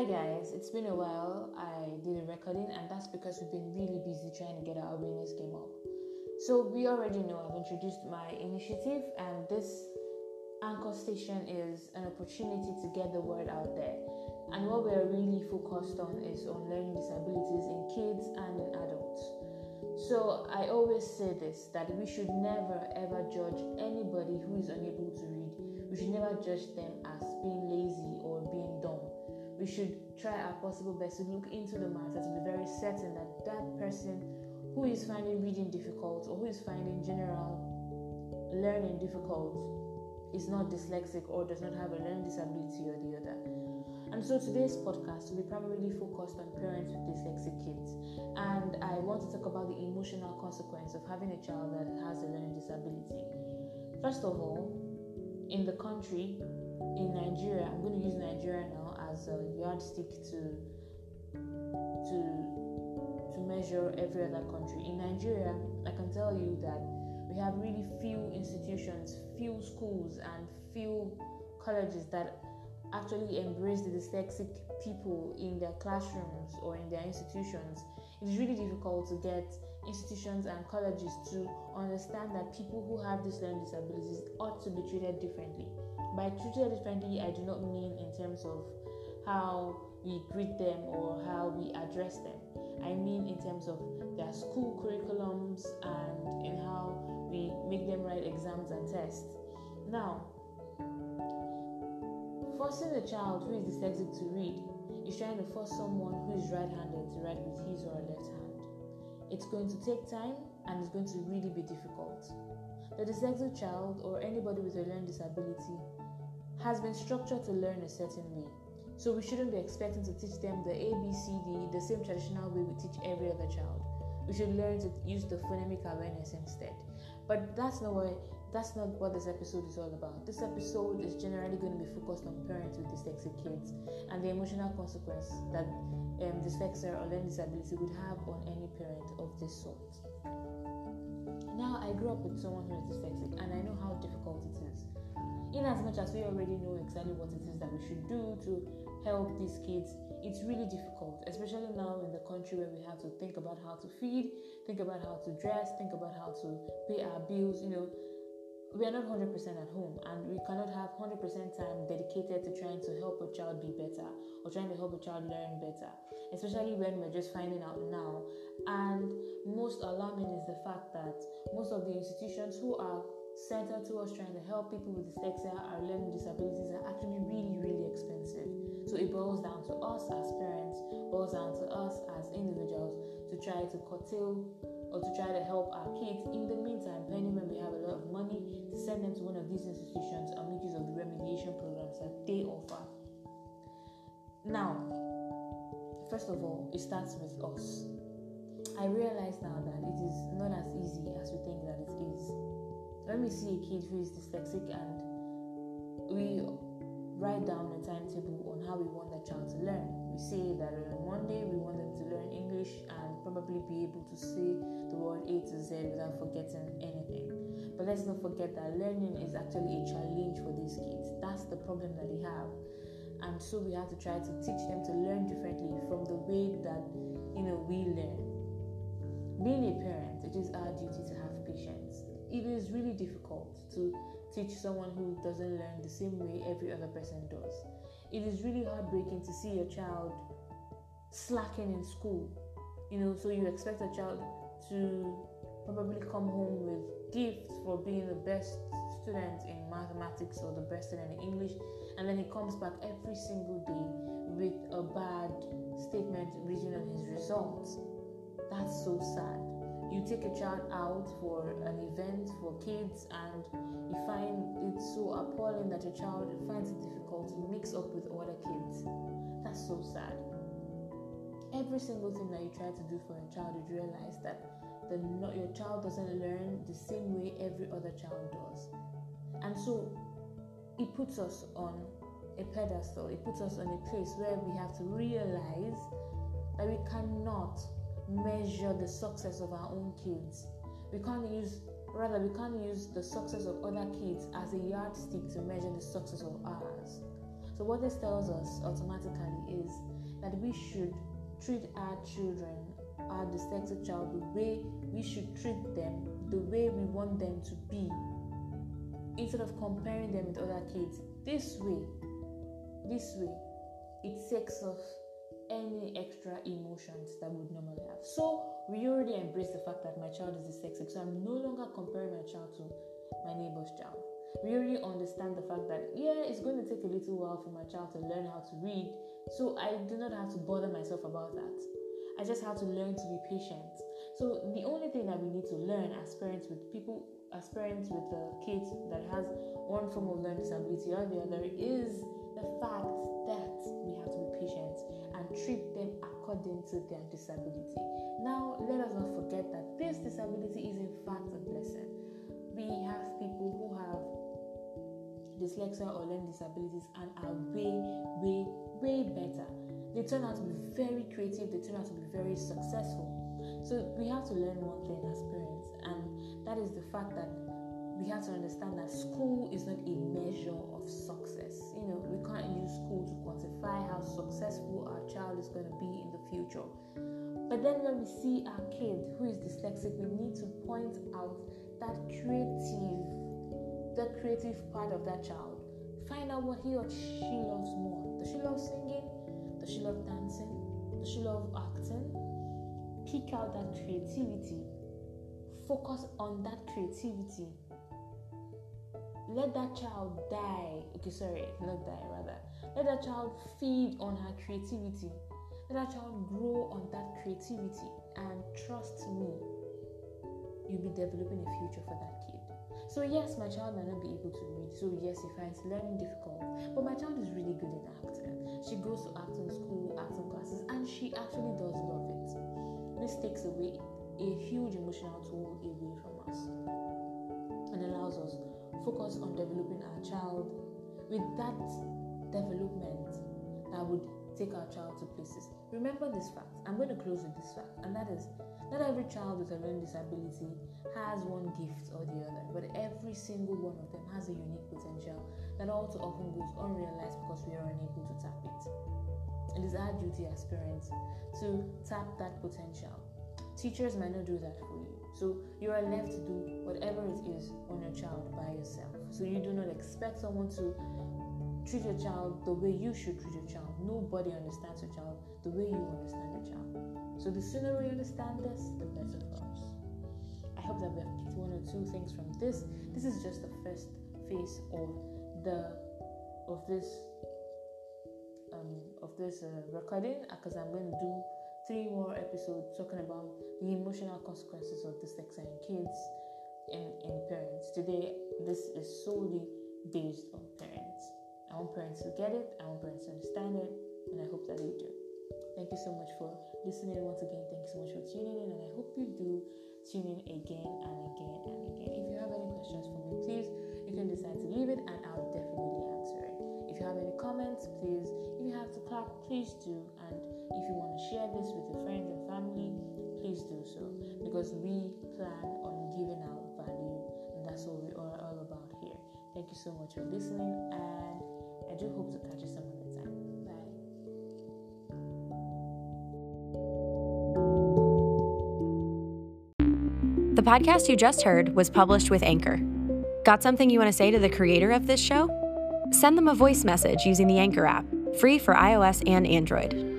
Hi guys, it's been a while. I did a recording, and that's because we've been really busy trying to get our awareness game up. So we already know I've introduced my initiative, and this anchor station is an opportunity to get the word out there. And what we're really focused on is on learning disabilities in kids and in adults. So I always say this, that we should never ever judge anybody who is unable to read. We should never judge them as being lazy or being dumb. We should try our possible best to look into the matter to be very certain that that person who is finding reading difficult or who is finding general learning difficult is not dyslexic or does not have a learning disability or the other. And so today's podcast will be primarily focused on parents with dyslexic kids, and I want to talk about the emotional consequence of having a child that has a learning disability. First of all, in the country, in Nigeria, I'm going to use Nigeria now as a yardstick to measure every other country. In Nigeria, I can tell you that we have really few institutions, few schools, and few colleges that actually embrace the dyslexic people in their classrooms or in their institutions. It is really difficult to get institutions and colleges to understand that people who have these learning disabilities ought to be treated differently. By treated differently, I do not mean in terms of how we greet them or how we address them. I mean in terms of their school curriculums and in how we make them write exams and tests. Now, forcing a child who is dyslexic to read is trying to force someone who is right-handed to write with his or her left hand. It's going to take time and it's going to really be difficult. The dyslexic child or anybody with a learning disability has been structured to learn a certain way. So we shouldn't be expecting to teach them the ABCD the same traditional way we teach every other child. We should learn to use the phonemic awareness instead. But that's not what this episode is all about. This episode is generally going to be focused on parents with dyslexic kids and the emotional consequence that dyslexia or learning disability would have on any parent of this sort. Now, I grew up with someone who is dyslexic, and I know how difficult it is. In as much as we already know exactly what it is that we should do to help these kids, it's really difficult, especially now in the country where we have to think about how to feed, think about how to dress, think about how to pay our bills. We are not 100% at home, and we cannot have 100% time dedicated to trying to help a child be better or trying to help a child learn better, especially when we're just finding out now. And most alarming is the fact that most of the institutions who are centered towards trying to help people with dyslexia or learning disabilities are actually really, really expensive. So it boils down to us as parents, boils down to us as individuals to try to curtail or to try to help our kids. In the meantime, pending when we have a lot of money, to send them to one of these institutions and make use of the remediation programs that they offer. Now, first of all, it starts with us. I realize now that it is not as easy as we think that it is. When we see a kid who is dyslexic and we write down a timetable on how we want that child to learn, we say that on Monday we want them to learn English and probably be able to say the word A to Z without forgetting anything. But let's not forget that learning is actually a challenge for these kids. That's the problem that they have. And so we have to try to teach them to learn differently from the way that we learn. Being a parent, it is our duty to have patience. It is really difficult to teach someone who doesn't learn the same way every other person does. It is really heartbreaking to see your child slacking in school. So you expect a child to probably come home with gifts for being the best student in mathematics or the best student in English, and then he comes back every single day with a bad statement written on his results. That's so sad. You take a child out for an event for kids and you find it so appalling that your child finds it difficult to mix up with other kids. That's so sad. Every single thing that you try to do for your child, you realize that your child doesn't learn the same way every other child does. And so it puts us on a pedestal. It puts us on a place where we have to realize that we cannot measure the success of our own kids. We can't use the success of other kids as a yardstick to measure the success of ours. So what this tells us automatically is that we should treat our children, our dyslexic child, the way we should treat them, the way we want them to be, instead of comparing them with other kids. This way, it takes off any extra emotions that we would normally have. So we already embrace the fact that my child is dyslexic, so I'm no longer comparing my child to my neighbor's child. We already understand the fact that it's going to take a little while for my child to learn how to read, so I do not have to bother myself about that. I just have to learn to be patient. So the only thing that we need to learn as parents with kids that has one form of learning disability or the other is the fact that we have to be patient and treat them according to their disability. Now, let us not forget that this disability is in fact a blessing. We have people who have dyslexia or learning disabilities and are way better. They turn out to be very creative, they turn out to be very successful. So we have to learn one thing as parents, and that is the fact that we have to understand that school is not a measure of success. We can't use school to quantify how successful our child is going to be in the future. But then when we see our kid who is dyslexic, we need to point out that the creative part of that child. Find out what he or she loves more. Does she love singing? Does she love dancing? Does she love acting? Pick out that creativity. Focus on that creativity. Let that child Let that child feed on her creativity. Let that child grow on that creativity. And trust me, you'll be developing a future for that kid. So yes, my child might not be able to read. So yes, he finds learning difficult. But my child is really good in acting. She goes to acting school, acting classes, and she actually does love it. This takes away a huge emotional toll away from us and allows us focus on developing our child with that development that would take our child to places. Remember this fact. I'm going to close with this fact, and that is, not every child with a learning disability has one gift or the other, but every single one of them has a unique potential that all too often goes unrealized because we are unable to tap it. It is our duty as parents to tap that potential. Teachers might not do that for you, so you are left to do whatever it is on your child by yourself. So you do not expect someone to treat your child the way you should treat your child. Nobody understands your child the way you understand your child. So the sooner we understand this, the better for us. I hope that we have picked one or two things from this. This is just the first phase of this recording, because I'm going to do 3 more episodes talking about the emotional consequences of dyslexia in kids and in parents. Today, this is solely based on parents. I want parents to get it, I want parents to understand it, and I hope that they do. Thank you so much for listening once again. Thank you so much for tuning in, and I hope you do tune in again and again and again. If you have any questions for me, please, you can decide to leave it and I'll definitely answer it. If you have any comments, please, if you have to clap, please do. And if you want to share this with your friends and family, please do so, because we plan on giving out value, and that's what we are all about here. Thank you so much for listening, and I do hope to catch you some other time. Bye. The podcast you just heard was published with Anchor. Got something you want to say to the creator of this show? Send them a voice message using the Anchor app, free for iOS and Android.